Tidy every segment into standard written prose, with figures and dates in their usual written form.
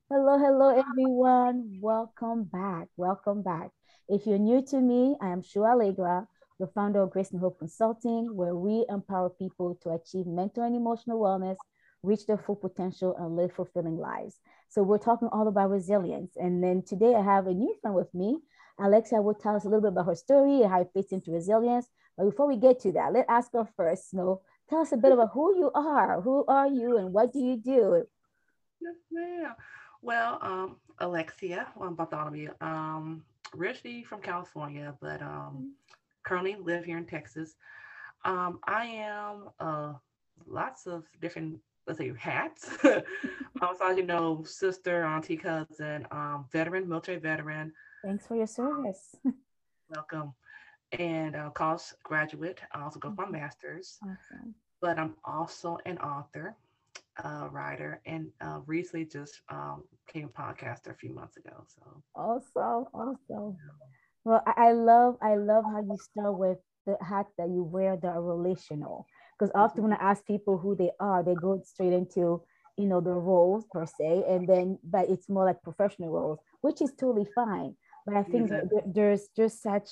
Hello, hello, everyone. Welcome back. Welcome back. If you're new to me, I am Shua Allegra, the founder of Grace and Hope Consulting, where we empower people to achieve mental and emotional wellness, reach their full potential, and live fulfilling lives. So, we're talking all about resilience. And then today, I have a new friend with me. Alexia will tell us a little bit about her story and how it fits into resilience. But before we get to that, let's ask her first. Tell us a bit about who you are. Who are you, and what do you do? Yes, ma'am. Well, Alexia, Bartholomew, originally from California, but currently live here in Texas. I am lots of different, let's say, hats. So as you know, sister, auntie, cousin, veteran, military veteran. Thanks for your service. Welcome. And college graduate. I also go for my master's, Awesome. but I'm also an author, writer, and recently just became a podcaster a few months ago. So Awesome. Awesome. Well, I love how you start with the hat that you wear that are relational. Because often when I ask people who they are, they go straight into, the roles per se, and then but it's more like professional roles, which is totally fine. But I think that exactly. there's just such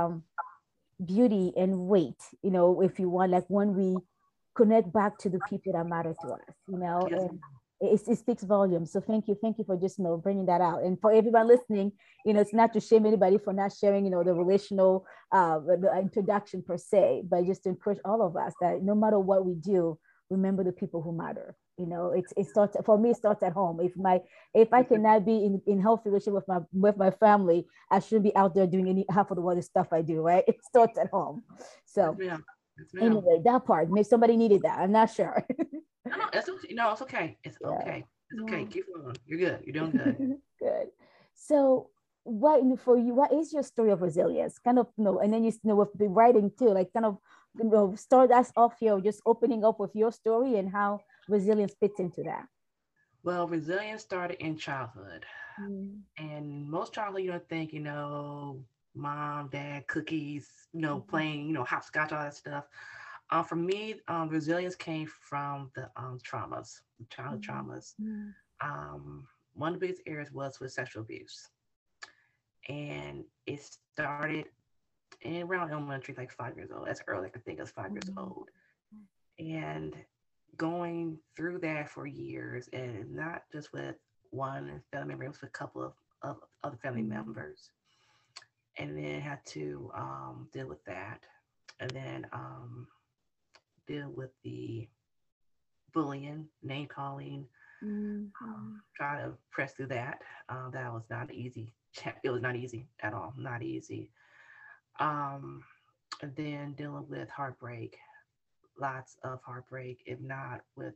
beauty and weight, if you want, like when we connect back to the people that matter to us, Yes, and it speaks volumes. So thank you for just, bringing that out. And for everyone listening, it's not to shame anybody for not sharing, the relational, the introduction per se, but just to encourage all of us that no matter what we do, remember the people who matter. It starts for me. It starts at home. If I ma'am. cannot be in healthy relationship with my family, I shouldn't be out there doing any half of the other stuff I do, right? It starts at home. Yes, So ma'am. Yes, ma'am. anyway, that part, maybe somebody needed that. I'm not sure. No, no, it's okay. No, it's okay. It's Yeah. okay. It's okay. Yeah. Keep going. You're good. You're doing good. Good. So what for you, what is your story of resilience? Kind of, and then with the writing too, like kind of, start us off here, just opening up with your story and how resilience fits into that. Well, resilience started in childhood. Mm, And most childhood, you don't think, mom, dad, cookies, mm, playing, hopscotch, all that stuff. For me, resilience came from the traumas, the childhood mm, traumas. mm, One of the biggest areas was with sexual abuse. And it started in around elementary, like 5 years old. That's early, I can think I was 5 years mm, old. And going through that for years, and not just with one family member, it was with a couple of other family mm, members. And then had to deal with that. And then deal with the bullying, name calling, mm, mm, try to press through that. That was not easy. It was not easy at all. Not easy. Um, and then dealing with heartbreak, lots of heartbreak, if not with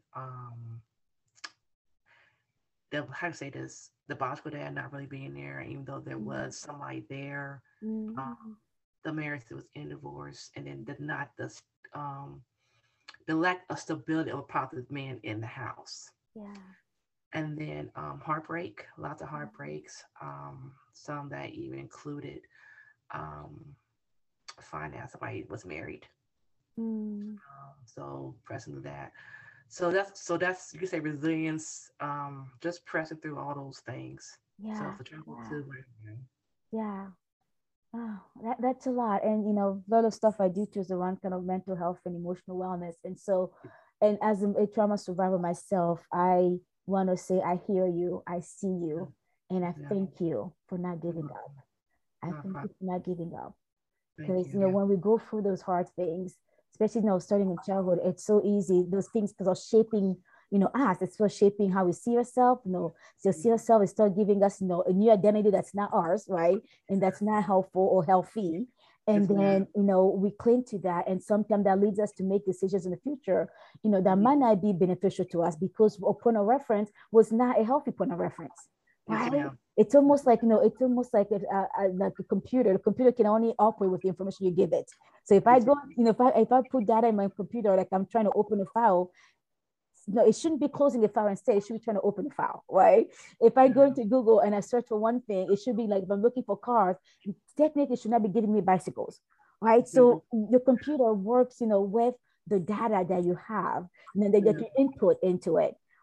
the how to say this, the biological dad not really being there, even though there mm, was somebody there. Um, mm, the marriage that was in divorce, and then um, the lack of stability of a positive man in the house. yeah. And then heartbreak, lots of Mm, heartbreaks, some that even included um, finding out somebody was married. mm, So pressing through that. So that's you could say resilience, just pressing through all those things. So yeah. for travel Yeah. too, right? Yeah. Oh, that's a lot. And a lot of stuff I do too is around kind of mental health and emotional wellness. And so, and as a trauma survivor myself, I want to say I hear you, I see you, and I Yeah, thank you for not no giving up. problem. I No thank you problem. for not giving up. Thank Because you. Yeah. when we go through those hard things, especially starting in childhood, it's so easy. Those things because are shaping, us. It's for shaping how we see ourselves. So see ourselves and start giving us, a new identity that's not ours, right? And that's not helpful or healthy. And Yes, ma'am. then, we cling to that. And sometimes that leads us to make decisions in the future, that Mhm. might not be beneficial to us because a point of reference was not a healthy point of reference, Yes, right? ma'am. It's almost like it's almost like a computer. The computer can only operate with the information you give it. So if I Yes, go, ma'am. if I put data in my computer, like I'm trying to open a file, no, it shouldn't be closing the file instead. It should be trying to open the file, right? If I go Yeah. into Google and I search for one thing, it should be like if I'm looking for cars, technically it should not be giving me bicycles, right? Mhm. So the computer works, with the data that you have and then that Yeah. you input into it.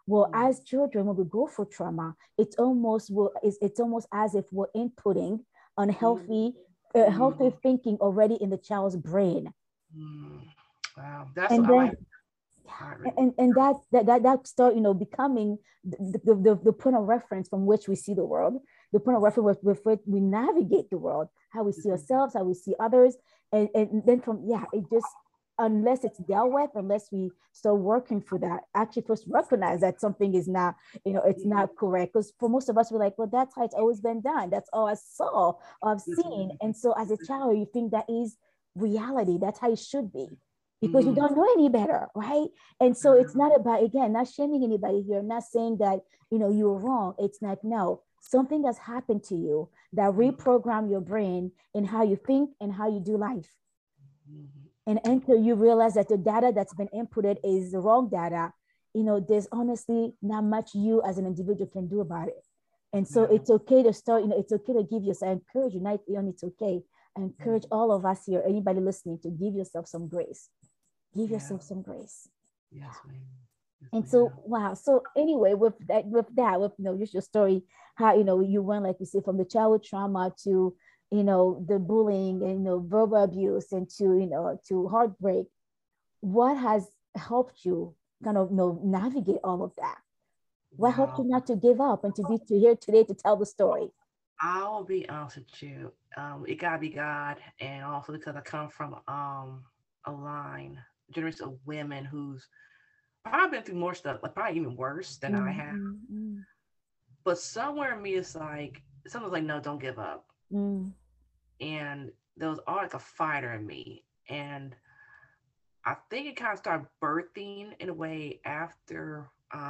Well, as children, when we go through trauma, it's almost as if we're inputting unhealthy healthy thinking already in the child's brain. Wow, that's And what I then like. and that start becoming the point of reference from which we see the world, the point of reference with which we navigate the world, how we see ourselves, how we see others. And then from it just, unless it's dealt with, unless we start working for that, actually first recognize that something is not, it's not correct. Because for most of us, we're like, well, that's how it's always been done, that's all I saw or I've seen. And so as a child, you think that is reality, that's how it should be, because you don't know any better, right? And so it's not about, again, not shaming anybody here, not saying that you were wrong. It's like, no, something has happened to you that reprogram your brain in how you think and how you do life. And until you realize that the data that's been inputted is the wrong data, there's honestly not much you as an individual can do about it. And so it's okay to start, it's okay to give yourself, I encourage you, not only it's okay, I encourage all of us here, anybody listening, to give yourself some grace. Give yourself some grace. Yes, ma'am. And so, wow. So anyway, with just your story, how, you went, like you said, from the childhood trauma to, the bullying and, verbal abuse, and to, to heartbreak. What has helped you kind of, navigate all of that? What helped you not to give up and to be here today to tell the story? I'll be honest with you. It gotta be God, and also because I come from a line, generation of women who's probably been through more stuff, like probably even worse than I have. But somewhere in me is like, someone's like, no, don't give up. And there was always like a fighter in me. And I think it kind of started birthing in a way after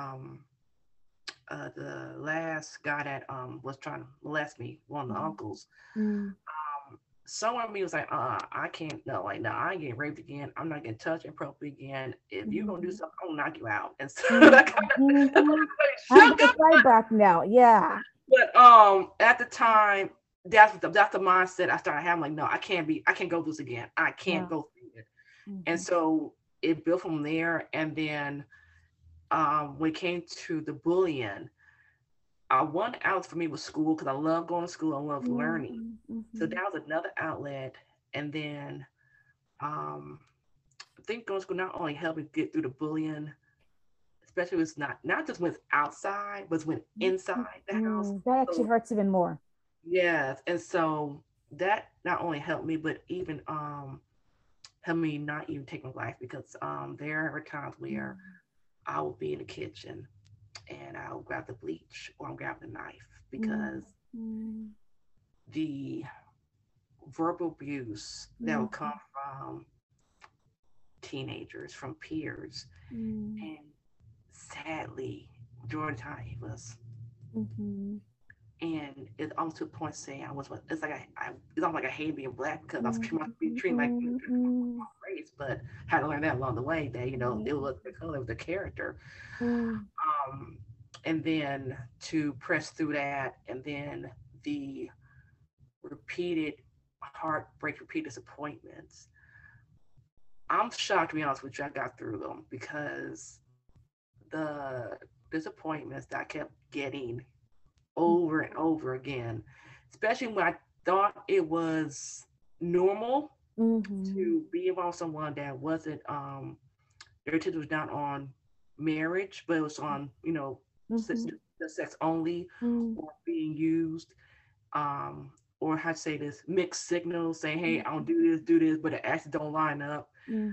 the last guy that was trying to molest me, one of the uncles. Somewhere in me was like, I can't, no, like, no, I ain't getting raped again. I'm not getting touched inappropriately again. If you're gonna do something, I'm gonna knock you out. And so that kind of I'm gonna fight back now. Yeah. But at the time, that's the mindset I started having. Like, no, I can't go through this again. I can't go through it. And so it built from there. And then when it came to the bullying, one outlet for me was school, because I love going to school. I love learning. So that was another outlet. And then I think going to school not only helped me get through the bullying, especially when it's not just when it's outside, but when inside the house. That actually hurts even more. Yes. And so that not only helped me, but even helped me not even take my life, because there are times where I will be in the kitchen and I'll grab the bleach or I'll grab the knife, because the verbal abuse that will come from teenagers, from peers, and sadly, majority of the time it was. And it's almost to a point saying it's like it's almost like I hate being black, because I was being treated like race, but had to learn that along the way that it was the color of the character. And then to press through that, and then the repeated heartbreak, repeated disappointments. I'm shocked, to be honest with you, I got through them, because the disappointments that I kept getting over and over again, especially when I thought it was normal to be around someone that wasn't their attention was not on marriage, but it was on the sex only, or being used, or how to say this, mixed signals saying, hey, I don't do this, but it actually don't line up.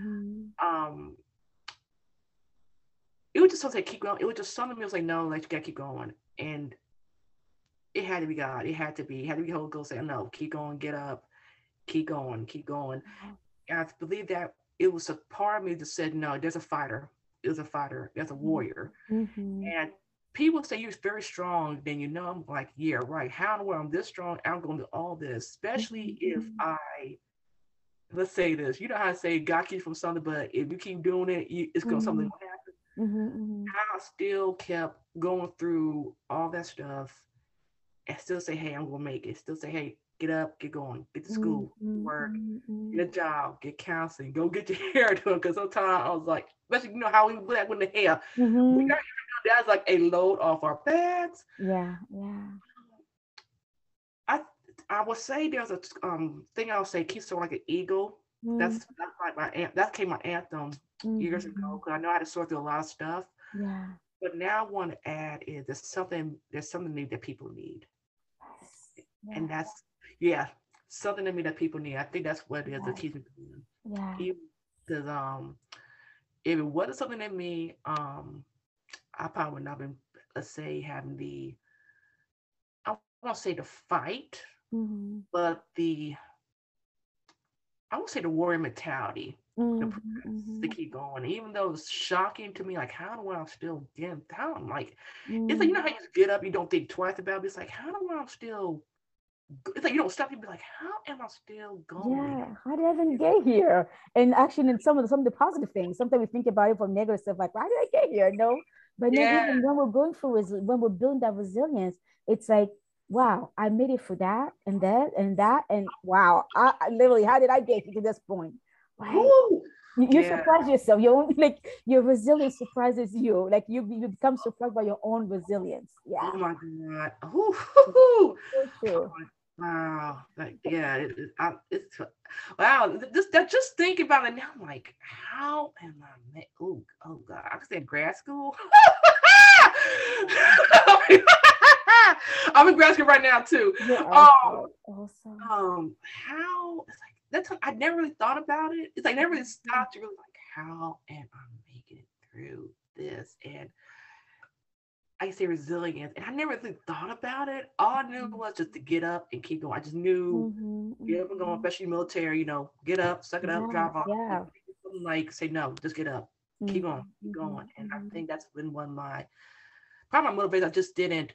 It was just something to keep going. It was just something that was like, no, like, you gotta keep going. And it had to be God. It had to be Holy Ghost saying, no, keep going, get up, keep going, keep going. And I believe that it was a part of me that said, no, there's a fighter. There's a fighter. There's a warrior. And people say you're very strong, then I'm like, yeah, right. How in the world I'm this strong? I'm going to do all this, especially if let's say this. You know how to say God keeps from something, but if you keep doing it, it's going something will happen. I still kept going through all that stuff and still say, hey, I'm gonna make it. Still say, hey, get up, get going, get to mm, school, mm, work, mm, get mm. a job, get counseling, go get your hair done. Because sometimes I was like, especially how we black with the hair, we Mhm. got that's like a load off our backs. Yeah, yeah. I I would say there's a thing I'll say keep soaring like an eagle. Mm, That's like that came my anthem years ago mhm. because I know how to sort through a lot of stuff. Yeah. But now I want to add is there's something new that people need, Yes. Yeah. and that's yeah something to me that people need. I think that's what it is the Yes. teaching Yeah. even because if it wasn't something in me I probably would not been, let's say, having I won't say the fight, Mhm. but I won't say the warrior mentality, the Mhm. press to Mhm. keep going, even though it's shocking to me, like how do I still get down? Like it's like Mm. how you just get up, you don't think twice about it. It's like how do I still? It's like you don't stop. You be like, how am I still going? Yeah. How did I even get here? And actually, in some of the positive things, sometimes we think about it from negative stuff, like, why did I get here? No. But then Yeah, even when we're going through when we're building that resilience, it's like, wow, I made it for that and that and that. And wow, I literally, how did I get to this point? Right. whoo, You yeah. surprise yourself. Your own, like your resilience surprises you. Like you become surprised by your own resilience. Yeah. Oh my god. Whoo, hoo, hoo. So true. Wow. Like yeah, it's wow. Just thinking about it now, I'm like, how am I? Oh god. I was in grad school. I'm in grad school right now too. You're Um, also awesome. how it's like that's I never really thought about it. It's like never really Mhm. stopped to really like how am I making it through this? And I say resilience, and I never really thought about it. All I knew was just to get up and keep going. I just knew Mhm. get up and go, Mhm. especially military. Get up, suck it up, Yeah, drive off. yeah. Like say no, just get up, Mhm. keep going. Mhm. And I Mhm. think that's been one of my probably my motivators. I just didn't.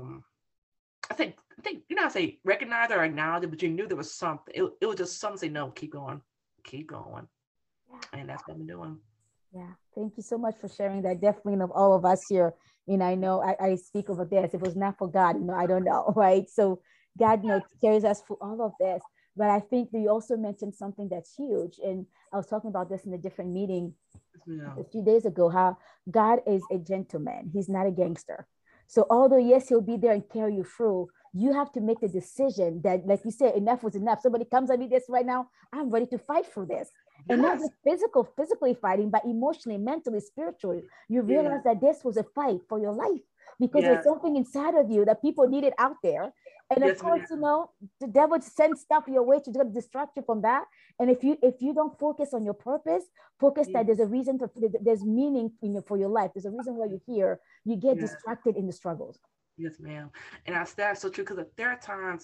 I think I say recognize or acknowledge it, but you knew there was something. It was just something. Say no, keep going, Yeah. and that's what I'm doing. Yeah. Thank you so much for sharing that. Definitely of all of us here. I know I speak over this. If it was not for God, I don't know, right? So God, carries us through all of this. But I think that you also mentioned something that's huge. And I was talking about this in a different meeting Yeah, a few days ago, how God is a gentleman. He's not a gangster. So although yes, he'll be there and carry you through, you have to make the decision that, like you said, enough was enough. Somebody comes at me this right now, I'm ready to fight for this. And not yes, just physically fighting, but emotionally, mentally, spiritually. You yeah, realize that this was a fight for your life because there's yes, something inside of you that people needed out there. And of yes, course, ma'am. the devil sends stuff your way to distract you from that. And if you don't focus on your purpose, focus Yeah, that there's a reason there's meaning for your life. There's a reason why you're here. You get yeah. distracted in the struggles. Yes, ma'am. And that's so true because there are times,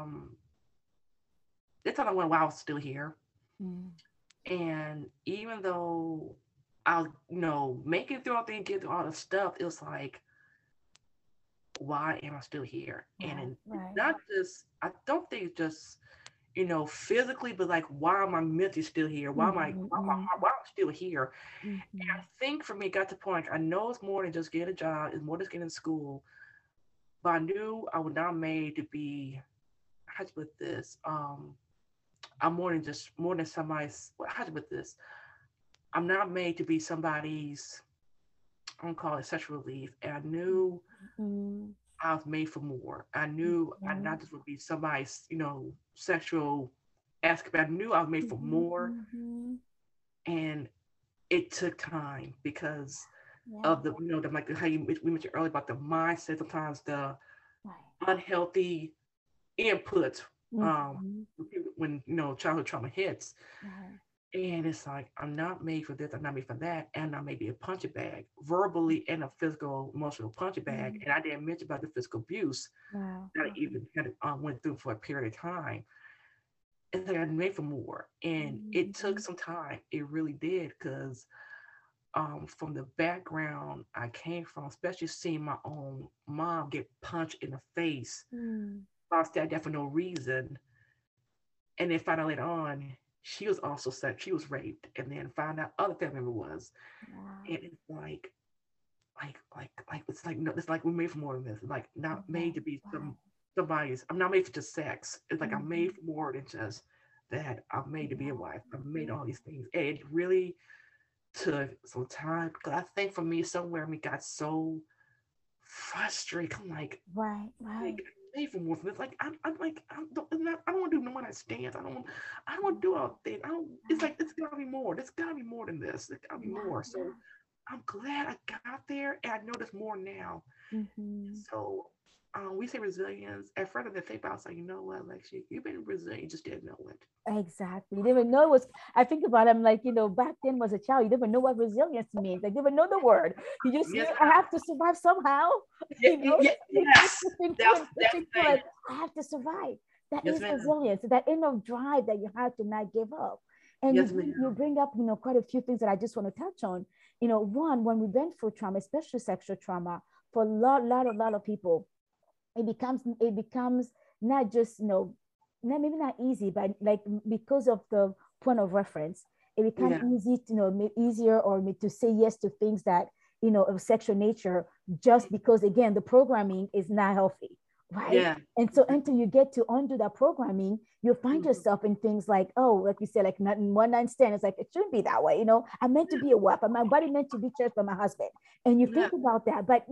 there's times when I was still here, Mm, and even though I was, making it through all things, get through all the stuff, it was like, why am I still here? right, It's right. not just, I don't think it's just, physically, but like, why am I mentally still here? Mm-hmm, Why am I still here? mm-hmm, I think for me, it got to the point, I know it's more than just getting a job, it's more than just getting in school, but I knew I was not made to be, how to put this, I'm more than somebody's. How to put this? I'm not made to be somebody's. I'm gonna call it sexual relief. And I knew mm-hmm, I was made for more. I knew I not just would be somebody's, sexual aspect. I knew I was made for mm-hmm, more, mm-hmm. and it took time because Yeah, of like how we mentioned earlier about the mindset. Sometimes the right. unhealthy inputs Mm-hmm, when childhood trauma hits. right. And it's like, I'm not made for this, I'm not made for that, and I may be a punching bag, verbally and a physical, emotional punching bag. Mm, And I didn't mention about the physical abuse wow. that I even had went through for a period of time. It's like I'm made for more. And it took Mm-hmm, some time. It really did, because from the background I came from, especially seeing my own mom get punched in the face mm, while stabbed there for no reason. And then found out later on, she was also said she was raped, and then found out other family member was. wow. And it's like it's like no, it's like we're made for more than this. Like not Yeah, made to be right. some somebody's, I'm not made for just sex. It's like I'm made for more than just that. I'm made to be a wife. I'm made all these things. And it really took some time because I think for me, somewhere me got so frustrated. I'm Right, like right. made for more. It's like I'm like I don't want to do no one night stands. I don't want to do all things. I don't. It's like it's gotta be more. There's gotta be more than this. There's gotta be Yeah, more. So yeah. I'm glad I got there, and I know there's more now. Mm-hmm. So we say resilience. At first, I think about, I was like, you know what, Lexi, you've been resilient, you just didn't know it. Exactly. You didn't know it was, I think about it, I'm like, back then was a child, you didn't know what resilience means. I didn't know the word. You just knew Yes, I ma'am. have to survive somehow, keep Yes, pushing through that's and that's pushing the through, thing. like, I have to survive. That Yes, is ma'am. resilience, that inner drive that you have to not give up. And Yes, ma'am. you bring up, quite a few things that I just want to touch on. One, when we went through trauma, especially sexual trauma, for a lot of people, it becomes not just not maybe not easy, but like because of the point of reference, it becomes Yeah, easy to easier or to say yes to things that of sexual nature, just because again the programming is not healthy, right? yeah. And so until you get to undo that programming, you'll find Mhm. yourself in things like, oh, like you said, like not one night stand. It's like it shouldn't be that way. I meant to be a wife, but my body meant to be church by my husband. And you Yeah, think about that, but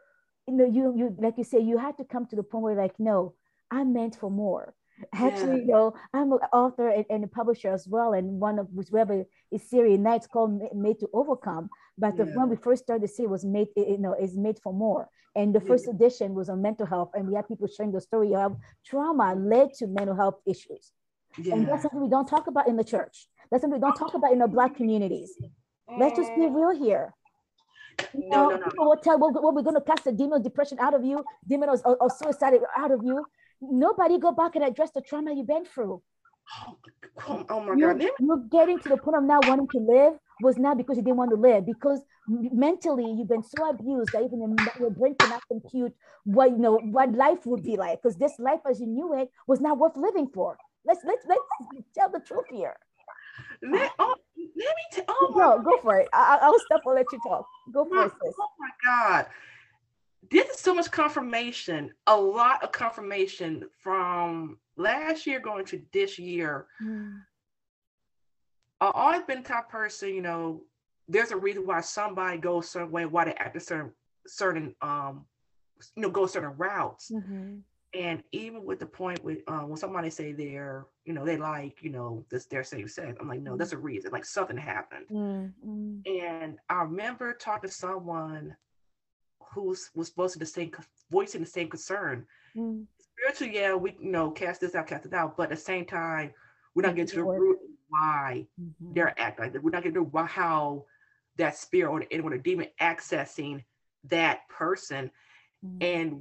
you like you say, you had to come to the point where like, no, I'm meant for more. yeah, Actually, I'm an author and a publisher as well, and one of which we have a series now, it's called Made to Overcome. But yeah, when we first started the series was made, is made for more. And the yeah, first edition was on mental health, and we had people sharing the story of trauma led to mental health issues. And that's yeah. something we don't talk about in the church. That's something we don't talk about in the Black communities. Let's just be Mm, real here. no, no, no. People will tell, well, we're going to cast the demon of depression out of you, demon of suicide out of you. Nobody go back and address the trauma you've been through. Oh, oh my God. You getting to the point of now wanting to live was not because you didn't want to live, because mentally you've been so abused that even your brain cannot compute what life would be like, because this life as you knew it was not worth living for. Let's tell the truth here. Let me tell. Oh my Go for it. I'll stop. I'll let you talk. Go for my it, sis. oh my God. This is so much confirmation, a lot of confirmation from last year going to this year. Mm, I've always been the type of person, there's a reason why somebody goes a certain way, why they act a certain go certain routes. mm-hmm. And even with the point with when somebody say they like, this their same sex, I'm like, no, Mm, there's a reason. Like something happened. mm, mm, And I remember talking to someone who was supposed to the same voicing the same concern. mm. Spiritually, yeah, we cast this out, cast it out, but at the same time, we're not It getting to didn't the work. root of why Mm-hmm. they're acting like that. We're not getting to why how that spirit or the demon accessing that person. Mm, And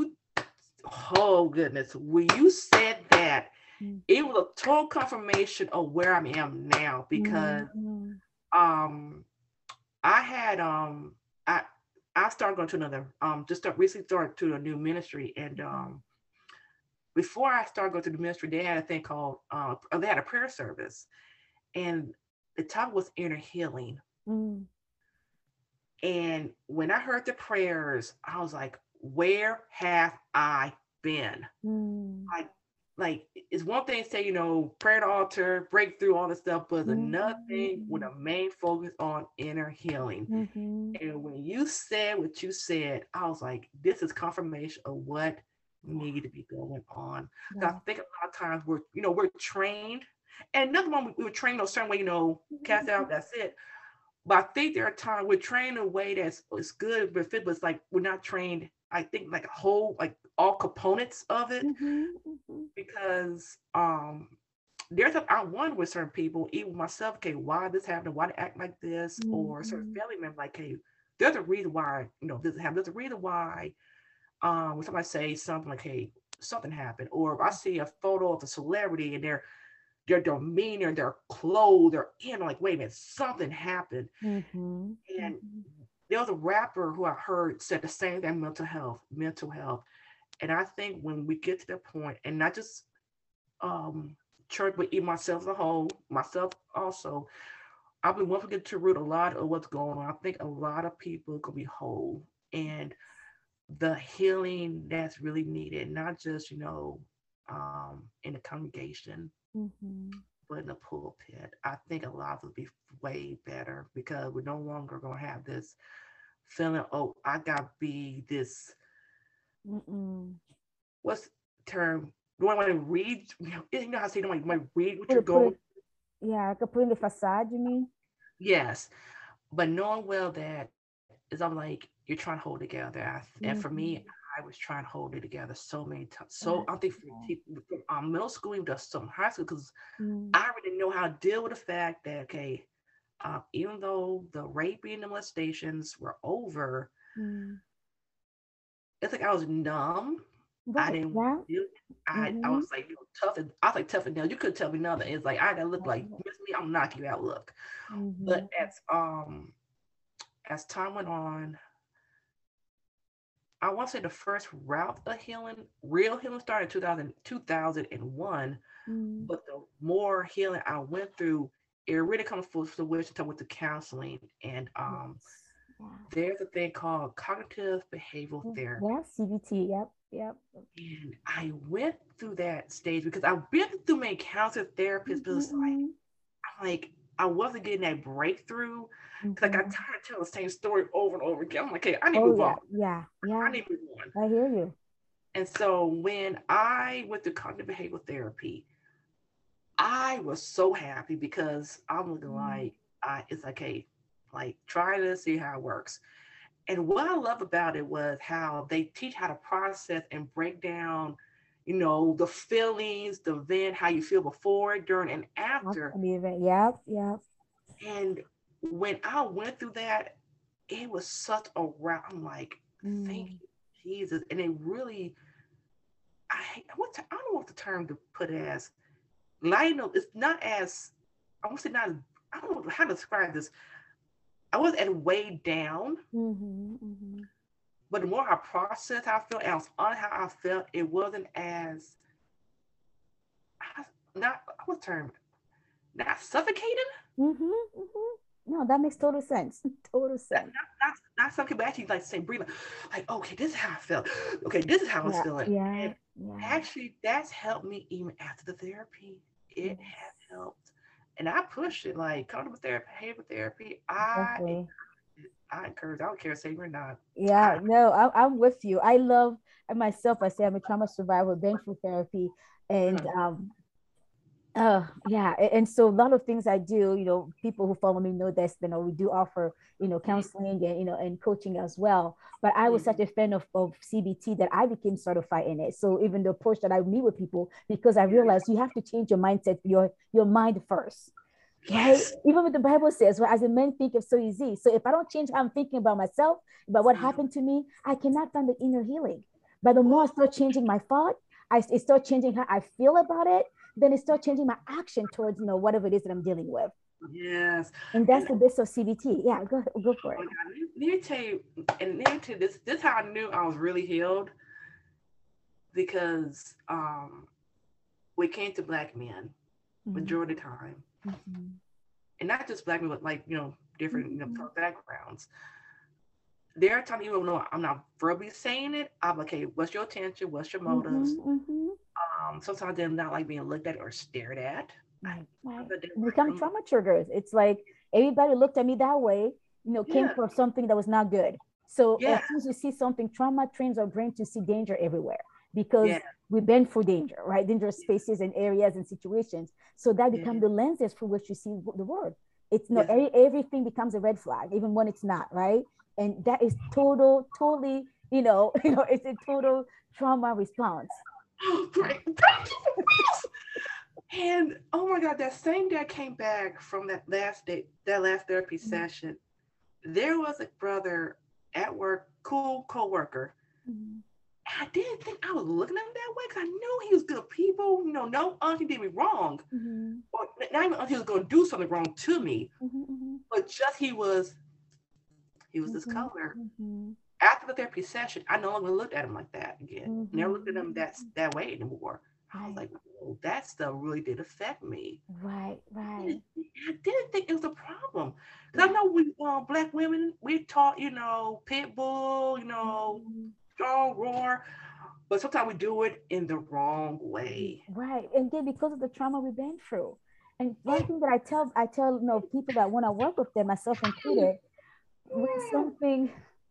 oh goodness, when you said that, mm, it was a total confirmation of where I am now mm, because mm, um I had I I started going to another recently started to a new ministry, and mm, before I started going to the ministry, they had a thing called they had a prayer service, and the topic was inner healing. mm, And when I heard the prayers, I was like, where have I been? mm, Like, it's one thing to say, prayer at the altar, breakthrough, all this stuff, but mm, another thing with mm, a main focus on inner healing. mhm. And when you said what you said, I was like, this is confirmation of what needed to be going on. So I Yeah. think a lot of times we're trained, and nothing wrong. We were trained a certain way, cast out, that's it. But I think there are times we're trained in a way that's it's good, but fit, but it's like we're not trained. I think like a whole, like all components of it, Mhm, mhm, because I wonder with certain people, even myself, okay, why this happened, why they act like this, or certain mhm, family members, like, hey, there's a reason why this happened. There's a reason why when somebody say something like, hey, something happened, or if I see a photo of a celebrity and their demeanor, their clothes, their like, wait a minute, something happened. mhm, And mhm, there was a rapper who I heard said the same thing, mental health. And I think when we get to that point, and not just um church, but even myself as a whole, myself also, I've been once we get to root a lot of what's going on. I think a lot of people could be whole. And the healing that's really needed, not just, in the congregation, Mm-hmm. but in the pulpit. I think a lot would be way better because we're no longer going to have this feeling, oh, I got to be this, Mm-mm. what's the term? Do I want to read? You know how to say, don't want to read what Put you're it, put going. it, yeah, I could put in the facade, you mean? Yes, but knowing well that is, I'm like, you're trying to hold it together. And for me, Mm-hmm. I was trying to hold it together so many times. So Yeah. I think from middle school even to some high school, because Mm-hmm. I already know how to deal with the fact that, okay, even though the rape and the molestations were over, Mm-hmm. it's like I was numb. I Right. didn't Yeah. do it. I Mm-hmm. was like, tough. I was like tough and nails. You couldn't tell me nothing. It's like I gotta look like, miss me, I'm knock you out. Look, Mm-hmm. but as time went on, I want to say the first route of healing, real healing, started in 2001. Mm-hmm. But the more healing I went through, it really comes full fruition with the counseling. And Yes. Yeah. there's a thing called cognitive behavioral therapy. Yeah. CBT. Yep. Yep. And I went through that stage because I've been through many counselor therapists, but it's like, Mm-hmm. I'm like, I wasn't getting that breakthrough because I got Mm-hmm. tired of telling the same story over and over again. I'm like, hey, I need to Oh move yeah. on. Yeah. I Yeah. need to move on. I hear you. And so when I went through cognitive behavioral therapy, I was so happy because I'm looking Mm-hmm. like, it's like, hey, like try this, see how it works. And what I love about it was how they teach how to process and break down, the feelings, the event, how you feel before, during, and after. Yep. Yep. And when I went through that, it was such a route. I'm like, thank Mm. you, Jesus. And it really, I don't know what the term to put it as. Like, it's not as, I won't say not as, I don't know how to describe this. I was at weighed down, Mm-hmm. Mm-hmm. but the more I processed how I felt, and I was on how I felt, it wasn't as, not, what term? Not suffocating? Mm-hmm. Mm-hmm. No, that makes total sense. Total Not, sense. not suffocating, but actually like saying, breathe, like, okay, this is how I felt. Okay, this is how I was Yeah. feeling. Yeah. And Yeah. actually, that's helped me even after the therapy. It has Yes. helped. And I push it like cognitive therapy, behavior therapy. I Exactly. I encourage, I don't care, say or not. Yeah, I no, I'm with you. I love myself. I say I'm a trauma survivor, been through therapy, and mm, yeah, and so a lot of things I do, people who follow me know this, we do offer, mm, counseling and, and coaching as well. But I was mm, such a fan of CBT that I became certified in it. So even the approach that I meet with people, because I yeah, realized you have to change your mindset, your mind first, right? yes. Even what the Bible says, well, as a man think it's so easy. So if I don't change how I'm thinking about myself, about what Mhm. happened to me, I cannot find the inner healing. But the more I Ooh, start changing my thought, it start changing how I feel about it, then it start changing my action towards, whatever it is that I'm dealing with. yes. And that's And the base of CBT. Yeah, go for oh it. my God, let me tell you, and let me tell you this. This is how I knew I was really healed because we came to black men Mm-hmm. majority of the time, Mm-hmm. and not just black men, but like different Mm-hmm. backgrounds. There are times even though I'm not verbally saying it, I'm like, okay, what's your intention? What's your motives? Mm-hmm. Mm-hmm. Sometimes they're not like being looked at or stared at. Right, right. But they It were become trauma triggers. It's like everybody looked at me that way, came yeah, for something that was not good. So as yeah, soon as you see something, trauma trains our brain to see danger everywhere because yeah, we've been through danger, right? Dangerous spaces and areas and situations. So that yeah, become the lenses through which you see the world. It's not yes. everything becomes a red flag, even when it's not, right? And that is totally, it's a total trauma response. Right. And oh my God, that same day I came back from that last therapy session, there was a brother at work, cool coworker. Mm-hmm. I didn't think I was looking at him that way because I knew he was good people. No auntie did me wrong, Mm-hmm. or not even auntie was going to do something wrong to me, Mm-hmm. but just he was this Mm-hmm. color. Mm-hmm. After the therapy session, I no longer looked at him like that again. Never looked at Mm-hmm. him that way anymore. I was Right, like, "Whoa, that stuff really did affect me." right, right. I didn't think it was a problem because I Yeah. know we black women we taught pit bull Mm-hmm. strong roar, but sometimes we do it in the wrong way. Right. And then because of the trauma we've been through. And one thing that I tell people that want to work with them, myself included, when something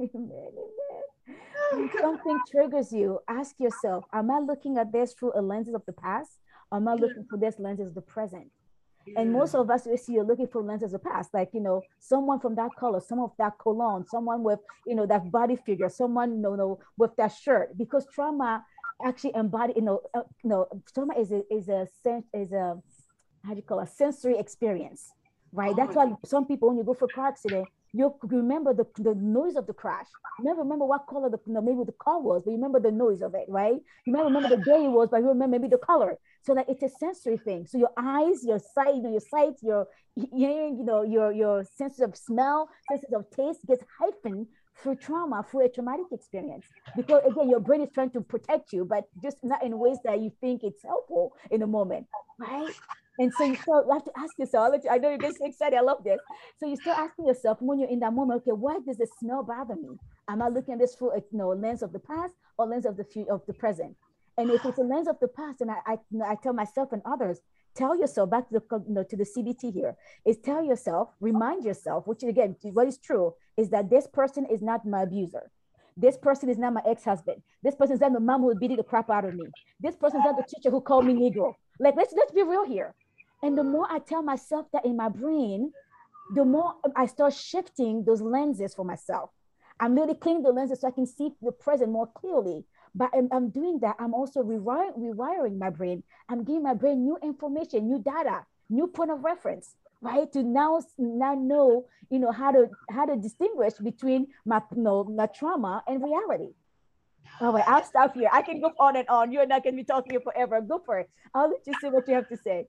when something triggers you, ask yourself, am I looking at this through a lenses of the past? Or am I Yeah, looking through this lenses of the present? And yeah. most of us, we see you're looking for lenses of the past, like, someone from that color, some of that cologne, someone with, that body figure, someone, with that shirt, because trauma actually embody, trauma is a how do you call it, a sensory experience, right? Oh That's my why some people, when you go for a car accident, you remember the noise of the crash. You never remember what color maybe the car was, but you remember the noise of it, right? You might remember the day it was, but you remember maybe the color. So that it's a sensory thing. So your eyes, your sight, your hearing, your senses of smell, senses of taste gets heightened through trauma, through a traumatic experience. Because again, your brain is trying to protect you, but just not in ways that you think it's helpful in the moment, right? And so you still have to ask yourself, I know you get so excited, I love this. So you start asking yourself when you're in that moment, okay, why does the smell bother me? Am I looking at this through a lens of the past or lens of the future, of the present? And if it's a lens of the past, and I tell myself and others, tell yourself, back to the CBT here, is tell yourself, remind yourself, which again, what is true is that this person is not my abuser. This person is not my ex-husband. This person is not the mom who beat the crap out of me. This person is not the teacher who called me Negro. Like, let's be real here. And the more I tell myself that in my brain, the more I start shifting those lenses for myself. I'm really cleaning the lenses so I can see the present more clearly. But I'm doing that. I'm also rewiring my brain. I'm giving my brain new information, new data, new point of reference, right? To now know, how to distinguish between my trauma and reality. All right, I'll stop here. I can go on and on. You're not going to be talking here forever. Go for it. I'll let you say what you have to say.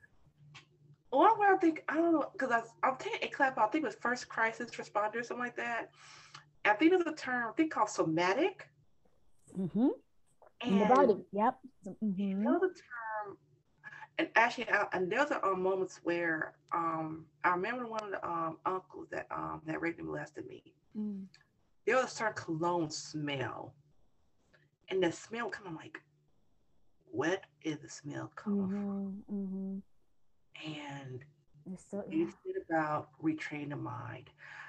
One where I think, I don't know, because I'm taking a clap, I think it was first crisis responder, something like that. I think there's a term, I think called somatic. Mm-hmm. In the And body. Yep. Mm-hmm. there's a term, and actually, and there's moments where I remember one of the uncles that raped and molested me. Mm-hmm. There was a certain cologne smell, and the smell kind of like, what is the smell coming Mm-hmm. Mm-hmm. from? And It's so, you yeah. said about retrain the mind.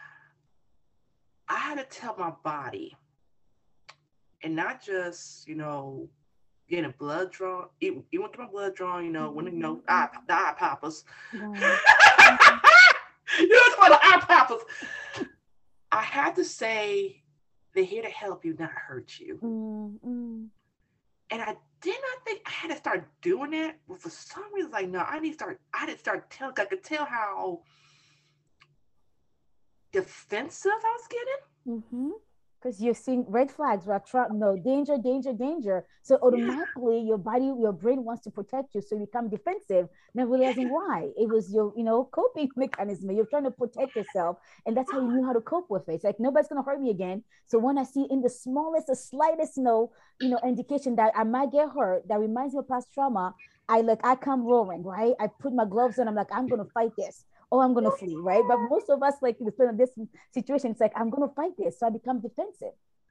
I had to tell my body, and not just getting blood drawn. It went to my blood drawn. When the eye poppers. Right. It's for the eye poppers. I had to say they're here to help you, not hurt you. Mm-hmm. And I did not think I had to start doing that, but for some reason, like no, I didn't start telling. I could tell how defensive I was getting. Mm-hmm. Because you're seeing red flags, right? No, danger, danger, danger. So Yeah, automatically your body, your brain wants to protect you. So you become defensive, not realizing yeah. why. It was your, coping mechanism. You're trying to protect yourself. And that's how you knew how to cope with it. It's like nobody's gonna hurt me again. So when I see in the smallest, the slightest, indication that I might get hurt, that reminds me of past trauma, I come roaring, right? I put my gloves on, I'm like, I'm gonna fight this. Oh, I'm gonna flee, right? But most of us, like, in this situation, it's like, I'm gonna fight this. So I become defensive.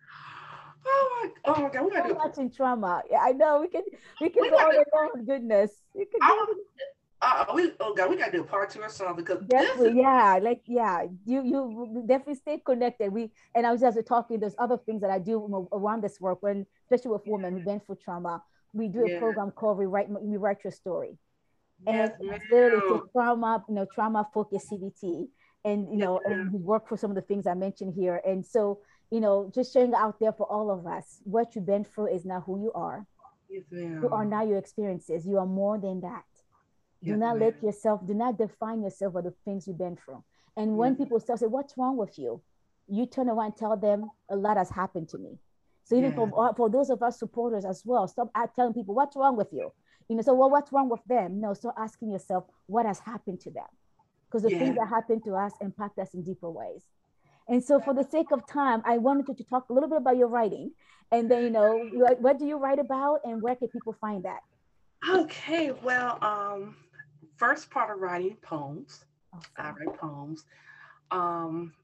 Oh my God, we gotta So do. much in trauma. Yeah, I know. We can We go got on to. and on. Goodness. We could go I, on. oh God, we gotta do a part two or something because this is. Definitely, yeah. Like, yeah, you definitely stay connected. And I was just talking, there's other things that I do around this work, when especially with women who've been through trauma. We do a Yeah. program called Rewrite Your Story. And Yes, ma'am. it's literally, it's a trauma focused CBT. And Yes, and we work for some of the things I mentioned here. And so, just sharing out there for all of us, what you've been through is not who you are. yes, You are ma'am. not your experiences. You are more than that. Do Yes, not ma'am. do not define yourself by the things you've been through. And Yes, when people start say, what's wrong with you? You turn around and tell them, a lot has happened to me. So even yes, for those of us supporters as well, stop telling people what's wrong with you. So well, what's wrong with them? No, start asking yourself what has happened to them. Because the things yes. that happen to us impact us in deeper ways. And so for the sake of time, I wanted you to talk a little bit about your writing. And then, what do you write about and where can people find that? Okay, well, first part of writing poems. I Awesome. write poems. Um,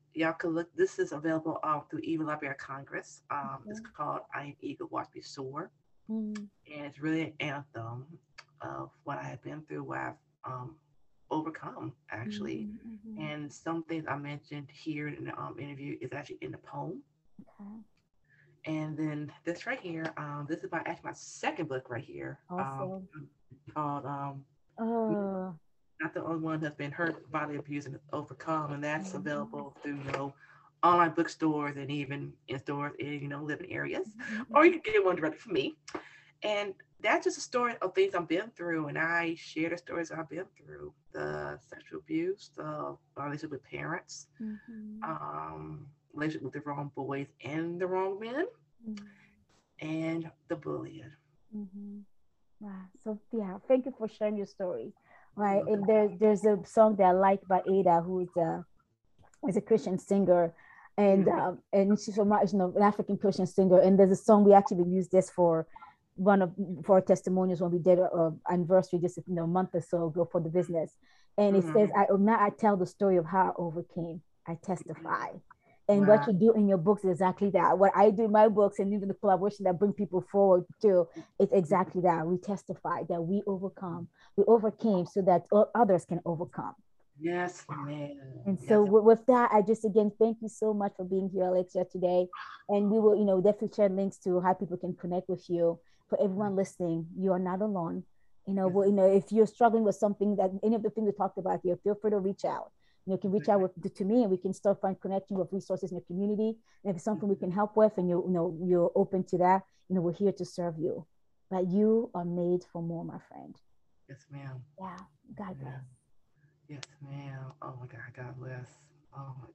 y'all could look. This is available through Even Library of Congress. It's Okay. called "I Am Eager, Watch Me Soar," Mm, and it's really an anthem of what I have been through, what I've overcome actually. mhm, mhm. And some things I mentioned here in the interview is actually in the poem. Okay. And then this right here, this is my second book right here, Awesome. called Uh, "Not the Only One That's Been Hurt by the Abuse and Overcome," and that's mhm, available through online bookstores and even in stores in living areas, mhm, or you mhm. can get one directly from me. And that's just a story of things I've been through, and I share the stories I've been through: the sexual abuse, the relationship with parents, Mhm, um, relationship with the wrong boys and the wrong men, mhm, and the bullying. mhm. Wow. So yeah, thank you for sharing your story. You're Right. welcome. And there's a song that I like by Ada, who is a Christian singer, Mhm. and she's from an African Christian singer. And there's a song we actually used this for one of for our testimonials when we did a anniversary just a month or so ago for the business. And it says, Mhm. "I now I tell the story of how I overcame. I testify." And what Wow. you do in your books is exactly that. What I do in my books and even the collaboration that bring people forward to, it's exactly that. We testify that we overcame so that others can overcome. Yes, man. And so Yes. with that, I just again thank you so much for being here, Alexia, today. And we will, definitely share links to how people can connect with you. For everyone listening, you are not alone. Yes. If you're struggling with something that any of the things we talked about here, feel free to reach out. You can reach out to me, and we can start find connecting with resources in the community. And if it's something we can help with, and you're open to that, we're here to serve you. But you are made for more, my friend. Yes, ma'am. Yeah. God Yeah. bless. Yes, ma'am. Oh my God. God bless. Oh my